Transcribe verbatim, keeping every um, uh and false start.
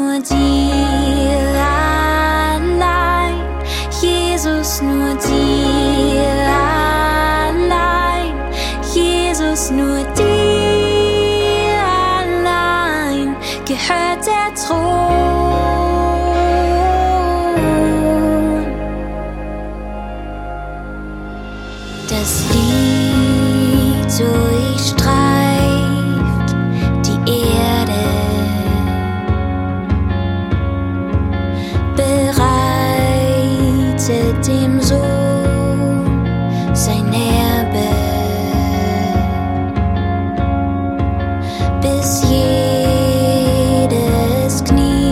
nur dir allein, Jesus, nur dir allein, Jesus, nur dir allein gehört der Thron. Das Lied durchstreift die Erde, bereitet dem Sohn